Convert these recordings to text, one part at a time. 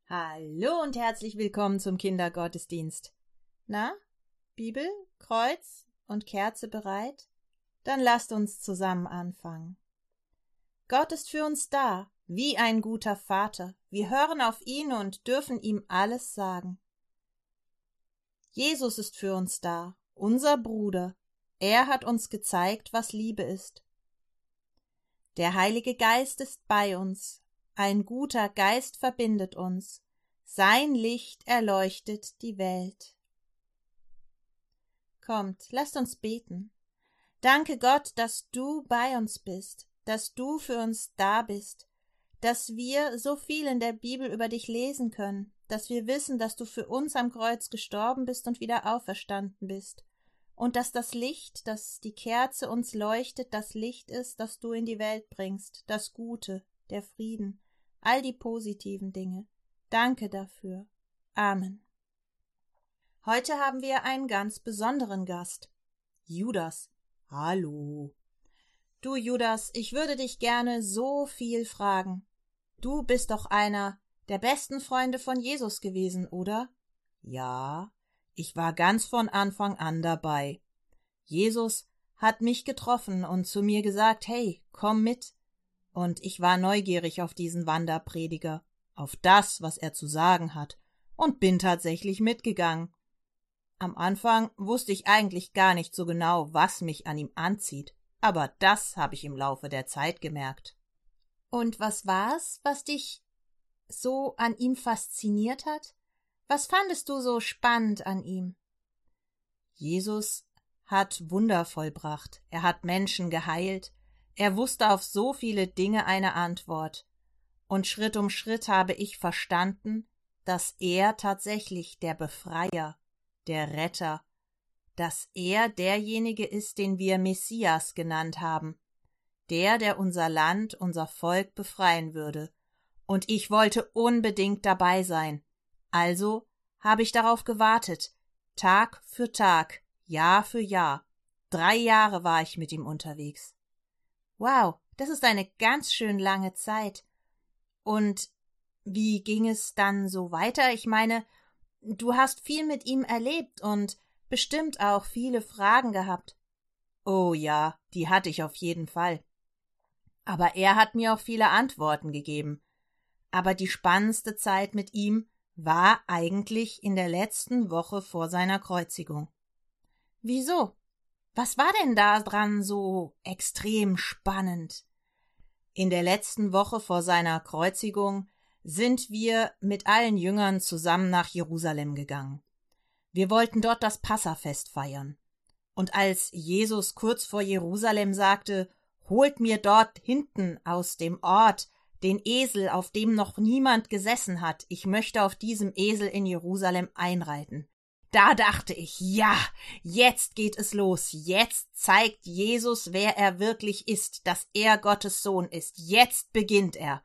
Hallo und herzlich willkommen zum Kindergottesdienst. Na, Bibel, Kreuz und Kerze bereit? Dann lasst uns zusammen anfangen. Gott ist für uns da, wie ein guter Vater. Wir hören auf ihn und dürfen ihm alles sagen. Jesus ist für uns da, unser Bruder. Er hat uns gezeigt, was Liebe ist. Der Heilige Geist ist bei uns. Ein guter Geist verbindet uns. Sein Licht erleuchtet die Welt. Kommt, lasst uns beten. Danke Gott, dass du bei uns bist, dass du für uns da bist, dass wir so viel in der Bibel über dich lesen können, dass wir wissen, dass du für uns am Kreuz gestorben bist und wieder auferstanden bist, und dass das Licht, das die Kerze uns leuchtet, das Licht ist, das du in die Welt bringst, das Gute, der Frieden, all die positiven Dinge. Danke dafür. Amen. Heute haben wir einen ganz besonderen Gast. Judas. Hallo. Du Judas, ich würde dich gerne so viel fragen. Du bist doch einer der besten Freunde von Jesus gewesen, oder? Ja, ich war ganz von Anfang an dabei. Jesus hat mich getroffen und zu mir gesagt, hey, komm mit. Und ich war neugierig auf diesen Wanderprediger, auf das, was er zu sagen hat, und bin tatsächlich mitgegangen. Am Anfang wusste ich eigentlich gar nicht so genau, was mich an ihm anzieht, aber das habe ich im Laufe der Zeit gemerkt. Und was war's, was dich so an ihm fasziniert hat? Was fandest du so spannend an ihm? Jesus hat Wunder vollbracht, er hat Menschen geheilt, er wusste auf so viele Dinge eine Antwort. Und Schritt um Schritt habe ich verstanden, dass er tatsächlich der Befreier, der Retter, dass er derjenige ist, den wir Messias genannt haben, der unser Land, unser Volk befreien würde. Und ich wollte unbedingt dabei sein. Also habe ich darauf gewartet, Tag für Tag, Jahr für Jahr. 3 Jahre war ich mit ihm unterwegs. Wow, das ist eine ganz schön lange Zeit. Und wie ging es dann so weiter? Ich meine, du hast viel mit ihm erlebt und bestimmt auch viele Fragen gehabt. Oh ja, die hatte ich auf jeden Fall. Aber er hat mir auch viele Antworten gegeben. Aber die spannendste Zeit mit ihm war eigentlich in der letzten Woche vor seiner Kreuzigung. Wieso? Was war denn da dran so extrem spannend? In der letzten Woche vor seiner Kreuzigung sind wir mit allen Jüngern zusammen nach Jerusalem gegangen. Wir wollten dort das Passafest feiern. Und als Jesus kurz vor Jerusalem sagte, holt mir dort hinten aus dem Ort den Esel, auf dem noch niemand gesessen hat, ich möchte auf diesem Esel in Jerusalem einreiten. Da dachte ich, ja, jetzt geht es los, jetzt zeigt Jesus, wer er wirklich ist, dass er Gottes Sohn ist, jetzt beginnt er.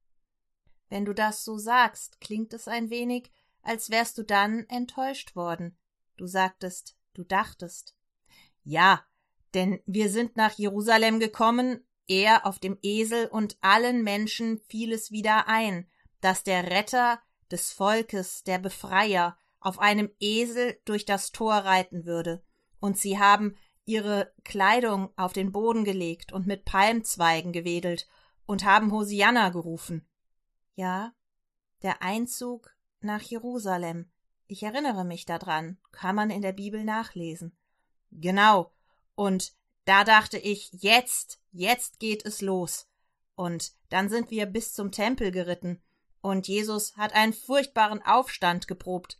Wenn du das so sagst, klingt es ein wenig, als wärst du dann enttäuscht worden. Du sagtest, du dachtest. Ja, denn wir sind nach Jerusalem gekommen, er auf dem Esel, und allen Menschen fiel es wieder ein, dass der Retter des Volkes, der Befreier, auf einem Esel durch das Tor reiten würde, und sie haben ihre Kleidung auf den Boden gelegt und mit Palmzweigen gewedelt und haben Hosianna gerufen. Ja, der Einzug nach Jerusalem. Ich erinnere mich daran, kann man in der Bibel nachlesen. Genau, und da dachte ich, jetzt geht es los. Und dann sind wir bis zum Tempel geritten, und Jesus hat einen furchtbaren Aufstand geprobt.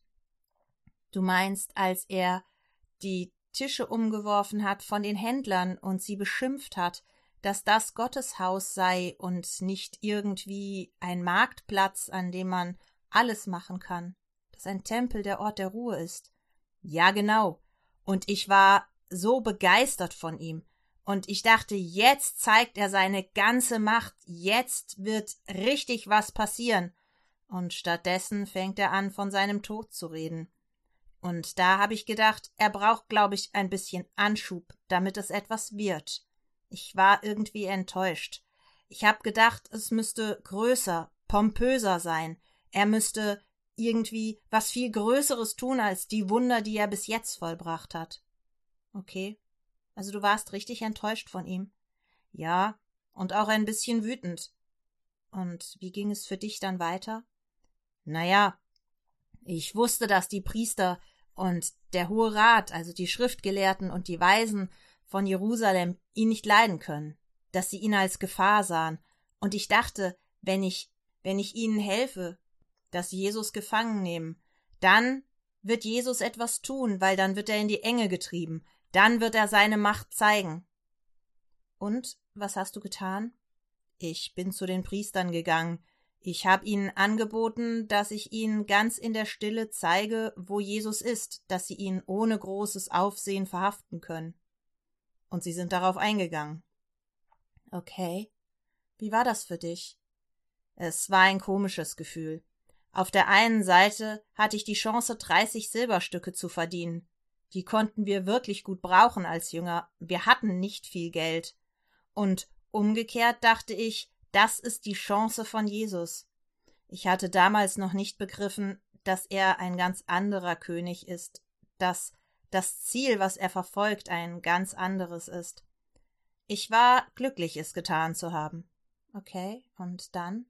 Du meinst, als er die Tische umgeworfen hat von den Händlern und sie beschimpft hat, dass das Gottes Haus sei und nicht irgendwie ein Marktplatz, an dem man alles machen kann, dass ein Tempel der Ort der Ruhe ist. Ja, genau. Und ich war so begeistert von ihm. Und ich dachte, jetzt zeigt er seine ganze Macht, jetzt wird richtig was passieren. Und stattdessen fängt er an, von seinem Tod zu reden. Und da habe ich gedacht, er braucht, glaube ich, ein bisschen Anschub, damit es etwas wird. Ich war irgendwie enttäuscht. Ich habe gedacht, es müsste größer, pompöser sein. Er müsste irgendwie was viel Größeres tun als die Wunder, die er bis jetzt vollbracht hat. Okay, also du warst richtig enttäuscht von ihm. Ja, und auch ein bisschen wütend. Und wie ging es für dich dann weiter? Naja, ich wusste, dass die Priester und der Hohe Rat, also die Schriftgelehrten und die Weisen von Jerusalem, ihn nicht leiden können, dass sie ihn als Gefahr sahen. Und ich dachte, wenn ich ihnen helfe, dass sie Jesus gefangen nehmen, dann wird Jesus etwas tun, weil dann wird er in die Enge getrieben, dann wird er seine Macht zeigen. Und was hast du getan? Ich bin zu den Priestern gegangen. Ich habe ihnen angeboten, dass ich ihnen ganz in der Stille zeige, wo Jesus ist, dass sie ihn ohne großes Aufsehen verhaften können. Und sie sind darauf eingegangen. Okay. Wie war das für dich? Es war ein komisches Gefühl. Auf der einen Seite hatte ich die Chance, 30 Silberstücke zu verdienen. Die konnten wir wirklich gut brauchen als Jünger. Wir hatten nicht viel Geld. Und umgekehrt dachte ich, das ist die Chance von Jesus. Ich hatte damals noch nicht begriffen, dass er ein ganz anderer König ist, dass das Ziel, was er verfolgt, ein ganz anderes ist. Ich war glücklich, es getan zu haben. Okay, und dann?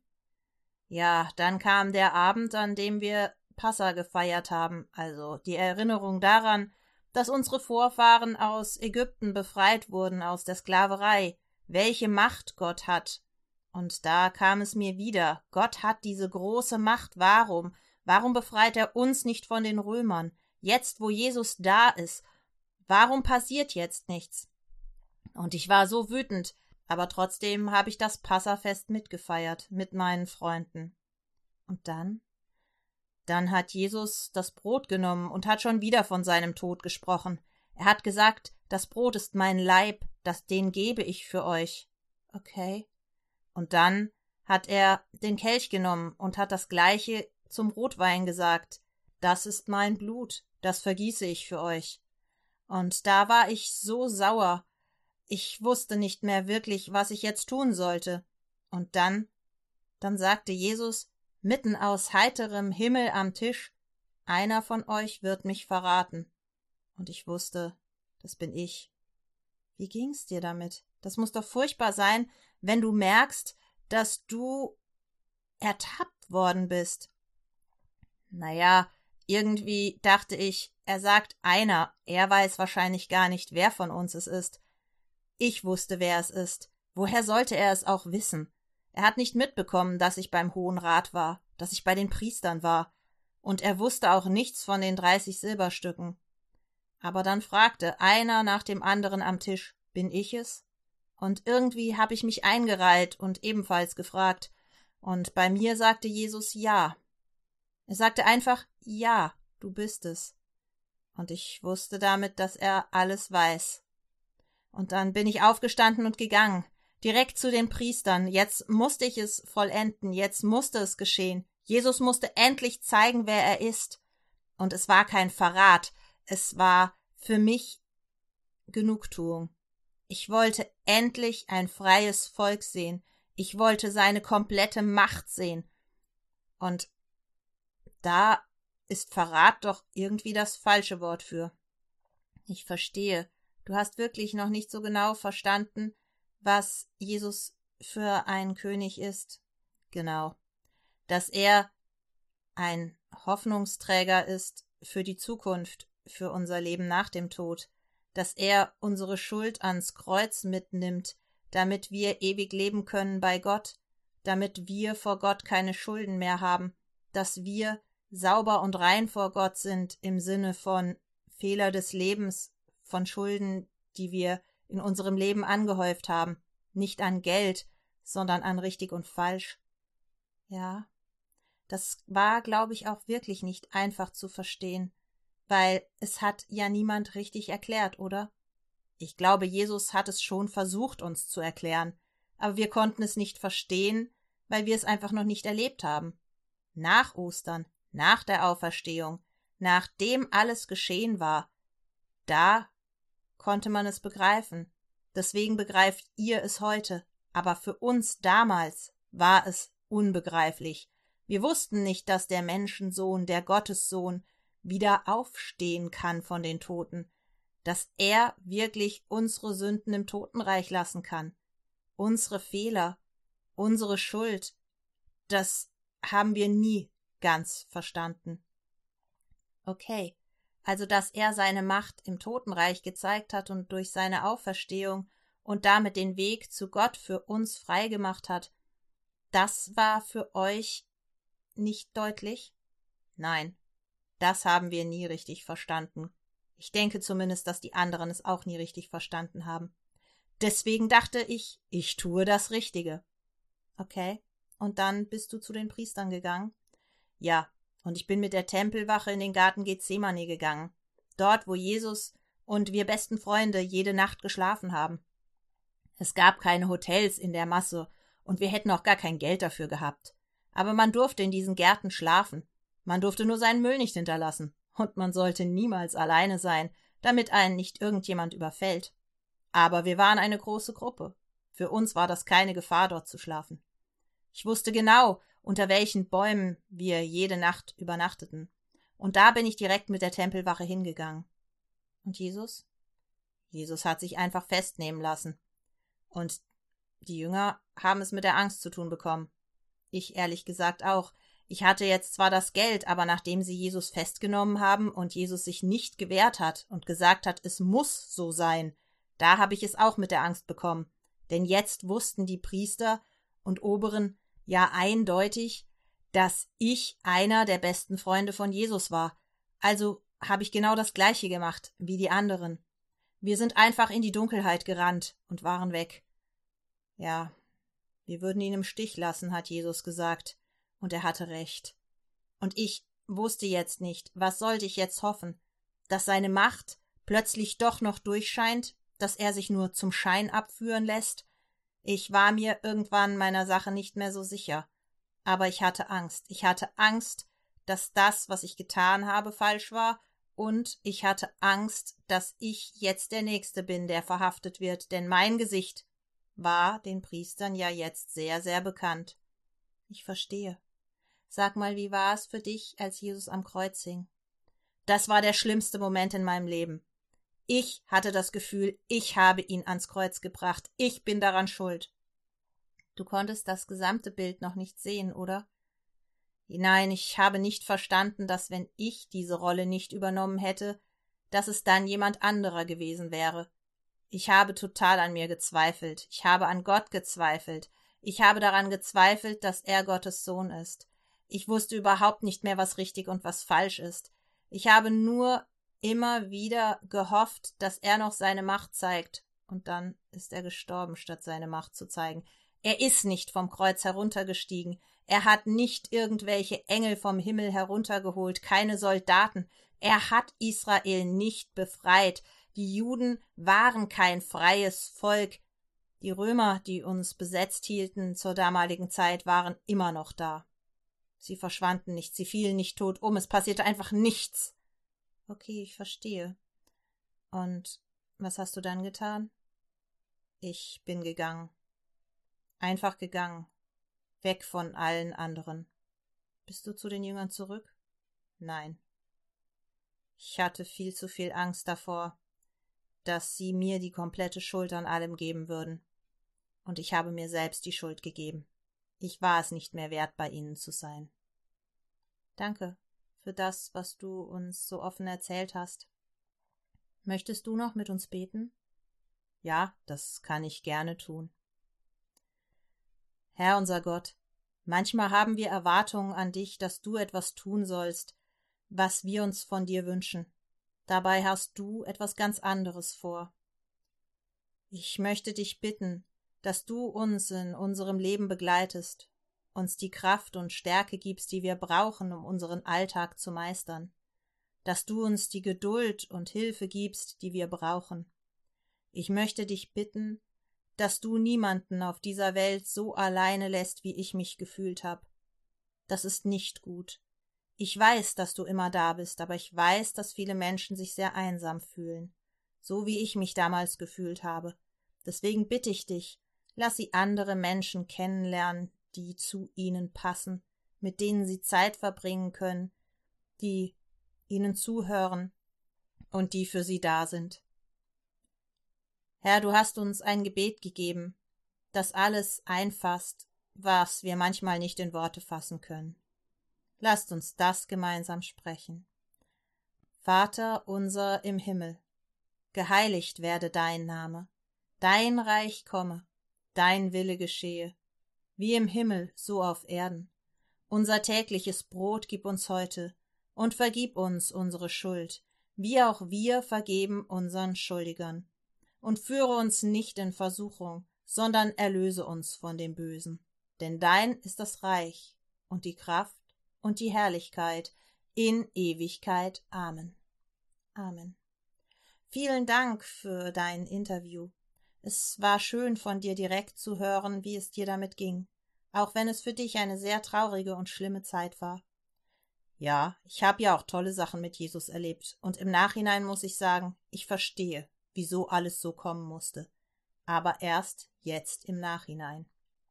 Ja, dann kam der Abend, an dem wir Passa gefeiert haben, also die Erinnerung daran, dass unsere Vorfahren aus Ägypten befreit wurden aus der Sklaverei, welche Macht Gott hat. Und da kam es mir wieder, Gott hat diese große Macht, warum? Warum befreit er uns nicht von den Römern? Jetzt, wo Jesus da ist, warum passiert jetzt nichts? Und ich war so wütend, aber trotzdem habe ich das Passafest mitgefeiert, mit meinen Freunden. Und dann? Dann hat Jesus das Brot genommen und hat schon wieder von seinem Tod gesprochen. Er hat gesagt, das Brot ist mein Leib, den gebe ich für euch. Okay. Und dann hat er den Kelch genommen und hat das Gleiche zum Rotwein gesagt. Das ist mein Blut, das vergieße ich für euch. Und da war ich so sauer. Ich wusste nicht mehr wirklich, was ich jetzt tun sollte. Und dann sagte Jesus, mitten aus heiterem Himmel am Tisch, einer von euch wird mich verraten. Und ich wusste, das bin ich. Wie ging's dir damit? Das muss doch furchtbar sein, wenn du merkst, dass du ertappt worden bist. Naja, irgendwie dachte ich, er sagt einer, er weiß wahrscheinlich gar nicht, wer von uns es ist. Ich wusste, wer es ist. Woher sollte er es auch wissen? Er hat nicht mitbekommen, dass ich beim Hohen Rat war, dass ich bei den Priestern war, und er wusste auch nichts von den 30 Silberstücken. Aber dann fragte einer nach dem anderen am Tisch, bin ich es? Und irgendwie habe ich mich eingereiht und ebenfalls gefragt, und bei mir sagte Jesus ja. Er sagte einfach, ja, du bist es. Und ich wusste damit, dass er alles weiß. Und dann bin ich aufgestanden und gegangen, direkt zu den Priestern. Jetzt musste ich es vollenden, jetzt musste es geschehen. Jesus musste endlich zeigen, wer er ist. Und es war kein Verrat, es war für mich Genugtuung. Ich wollte endlich ein freies Volk sehen. Ich wollte seine komplette Macht sehen. Und da ist Verrat doch irgendwie das falsche Wort für. Ich verstehe. Du hast wirklich noch nicht so genau verstanden, was Jesus für ein König ist. Genau. Dass er ein Hoffnungsträger ist für die Zukunft, für unser Leben nach dem Tod. Dass er unsere Schuld ans Kreuz mitnimmt, damit wir ewig leben können bei Gott, damit wir vor Gott keine Schulden mehr haben, dass wir sauber und rein vor Gott sind im Sinne von Fehler des Lebens, von Schulden, die wir in unserem Leben angehäuft haben, nicht an Geld, sondern an richtig und falsch. Ja, das war, glaube ich, auch wirklich nicht einfach zu verstehen, weil es hat ja niemand richtig erklärt, oder? Ich glaube, Jesus hat es schon versucht, uns zu erklären, aber wir konnten es nicht verstehen, weil wir es einfach noch nicht erlebt haben. Nach Ostern, nach der Auferstehung, nachdem alles geschehen war, da konnte man es begreifen. Deswegen begreift ihr es heute. Aber für uns damals war es unbegreiflich. Wir wussten nicht, dass der Menschensohn, der Gottessohn, wieder aufstehen kann von den Toten, dass er wirklich unsere Sünden im Totenreich lassen kann, unsere Fehler, unsere Schuld, das haben wir nie ganz verstanden. Okay, also dass er seine Macht im Totenreich gezeigt hat und durch seine Auferstehung und damit den Weg zu Gott für uns freigemacht hat, das war für euch nicht deutlich? Nein, das haben wir nie richtig verstanden. Ich denke zumindest, dass die anderen es auch nie richtig verstanden haben. Deswegen dachte ich, ich tue das Richtige. Okay, und dann bist du zu den Priestern gegangen? Ja, und ich bin mit der Tempelwache in den Garten Gethsemane gegangen. Dort, wo Jesus und wir besten Freunde jede Nacht geschlafen haben. Es gab keine Hotels in der Masse, und wir hätten auch gar kein Geld dafür gehabt. Aber man durfte in diesen Gärten schlafen. Man durfte nur seinen Müll nicht hinterlassen. Und man sollte niemals alleine sein, damit einen nicht irgendjemand überfällt. Aber wir waren eine große Gruppe. Für uns war das keine Gefahr, dort zu schlafen. Ich wusste genau, unter welchen Bäumen wir jede Nacht übernachteten. Und da bin ich direkt mit der Tempelwache hingegangen. Und Jesus? Jesus hat sich einfach festnehmen lassen. Und die Jünger haben es mit der Angst zu tun bekommen. Ich ehrlich gesagt auch. Ich hatte jetzt zwar das Geld, aber nachdem sie Jesus festgenommen haben und Jesus sich nicht gewehrt hat und gesagt hat, es muss so sein, da habe ich es auch mit der Angst bekommen. Denn jetzt wussten die Priester und Oberen ja eindeutig, dass ich einer der besten Freunde von Jesus war. Also habe ich genau das Gleiche gemacht wie die anderen. Wir sind einfach in die Dunkelheit gerannt und waren weg. Ja, wir würden ihn im Stich lassen, hat Jesus gesagt. Und er hatte recht. Und ich wusste jetzt nicht, was sollte ich jetzt hoffen? Dass seine Macht plötzlich doch noch durchscheint, dass er sich nur zum Schein abführen lässt? Ich war mir irgendwann meiner Sache nicht mehr so sicher. Aber ich hatte Angst. Ich hatte Angst, dass das, was ich getan habe, falsch war, und ich hatte Angst, dass ich jetzt der Nächste bin, der verhaftet wird, denn mein Gesicht war den Priestern ja jetzt sehr, sehr bekannt. Ich verstehe. Sag mal, wie war es für dich, als Jesus am Kreuz hing? Das war der schlimmste Moment in meinem Leben. Ich hatte das Gefühl, ich habe ihn ans Kreuz gebracht. Ich bin daran schuld. Du konntest das gesamte Bild noch nicht sehen, oder? Nein, ich habe nicht verstanden, dass wenn ich diese Rolle nicht übernommen hätte, dass es dann jemand anderer gewesen wäre. Ich habe total an mir gezweifelt. Ich habe an Gott gezweifelt. Ich habe daran gezweifelt, dass er Gottes Sohn ist. Ich wusste überhaupt nicht mehr, was richtig und was falsch ist. Ich habe nur immer wieder gehofft, dass er noch seine Macht zeigt. Und dann ist er gestorben, statt seine Macht zu zeigen. Er ist nicht vom Kreuz heruntergestiegen. Er hat nicht irgendwelche Engel vom Himmel heruntergeholt, keine Soldaten. Er hat Israel nicht befreit. Die Juden waren kein freies Volk. Die Römer, die uns besetzt hielten zur damaligen Zeit, waren immer noch da. Sie verschwanden nicht, sie fielen nicht tot um, es passierte einfach nichts. Okay, ich verstehe. Und was hast du dann getan? Ich bin gegangen. Einfach gegangen. Weg von allen anderen. Bist du zu den Jüngern zurück? Nein. Ich hatte viel zu viel Angst davor, dass sie mir die komplette Schuld an allem geben würden. Und ich habe mir selbst die Schuld gegeben. Ich war es nicht mehr wert, bei ihnen zu sein. Danke für das, was du uns so offen erzählt hast. Möchtest du noch mit uns beten? Ja, das kann ich gerne tun. Herr unser Gott, manchmal haben wir Erwartungen an dich, dass du etwas tun sollst, was wir uns von dir wünschen. Dabei hast du etwas ganz anderes vor. Ich möchte dich bitten, dass du uns in unserem Leben begleitest, uns die Kraft und Stärke gibst, die wir brauchen, um unseren Alltag zu meistern, dass du uns die Geduld und Hilfe gibst, die wir brauchen. Ich möchte dich bitten, dass du niemanden auf dieser Welt so alleine lässt, wie ich mich gefühlt habe. Das ist nicht gut. Ich weiß, dass du immer da bist, aber ich weiß, dass viele Menschen sich sehr einsam fühlen, so wie ich mich damals gefühlt habe. Deswegen bitte ich dich, lass sie andere Menschen kennenlernen, die zu ihnen passen, mit denen sie Zeit verbringen können, die ihnen zuhören und die für sie da sind. Herr, du hast uns ein Gebet gegeben, das alles einfasst, was wir manchmal nicht in Worte fassen können. Lasst uns das gemeinsam sprechen. Vater unser im Himmel, geheiligt werde dein Name, dein Reich komme, dein Wille geschehe, wie im Himmel, so auf Erden. Unser tägliches Brot gib uns heute und vergib uns unsere Schuld, wie auch wir vergeben unseren Schuldigern. Und führe uns nicht in Versuchung, sondern erlöse uns von dem Bösen. Denn dein ist das Reich und die Kraft und die Herrlichkeit in Ewigkeit. Amen. Amen. Vielen Dank für dein Interview. Es war schön, von dir direkt zu hören, wie es dir damit ging, auch wenn es für dich eine sehr traurige und schlimme Zeit war. Ja, ich habe ja auch tolle Sachen mit Jesus erlebt, und im Nachhinein muss ich sagen, ich verstehe, wieso alles so kommen musste, aber erst jetzt im Nachhinein.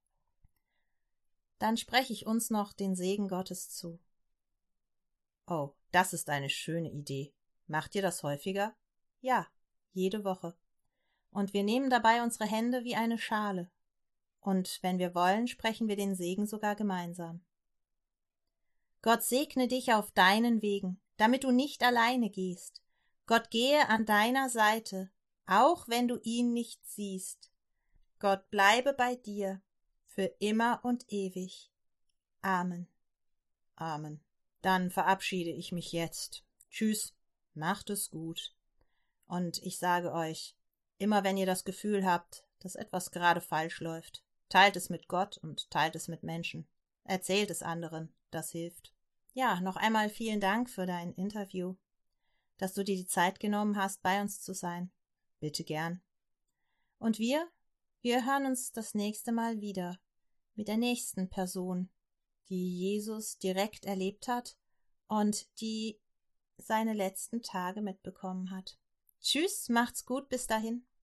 Dann spreche ich uns noch den Segen Gottes zu. Oh, das ist eine schöne Idee. Macht ihr das häufiger? Ja, jede Woche. Und wir nehmen dabei unsere Hände wie eine Schale. Und wenn wir wollen, sprechen wir den Segen sogar gemeinsam. Gott segne dich auf deinen Wegen, damit du nicht alleine gehst. Gott gehe an deiner Seite, auch wenn du ihn nicht siehst. Gott bleibe bei dir, für immer und ewig. Amen. Amen. Dann verabschiede ich mich jetzt. Tschüss, macht es gut. Und ich sage euch, immer wenn ihr das Gefühl habt, dass etwas gerade falsch läuft, teilt es mit Gott und teilt es mit Menschen. Erzählt es anderen, das hilft. Ja, noch einmal vielen Dank für dein Interview, dass du dir die Zeit genommen hast, bei uns zu sein. Bitte gern. Und wir hören uns das nächste Mal wieder mit der nächsten Person, die Jesus direkt erlebt hat und die seine letzten Tage mitbekommen hat. Tschüss, macht's gut, bis dahin.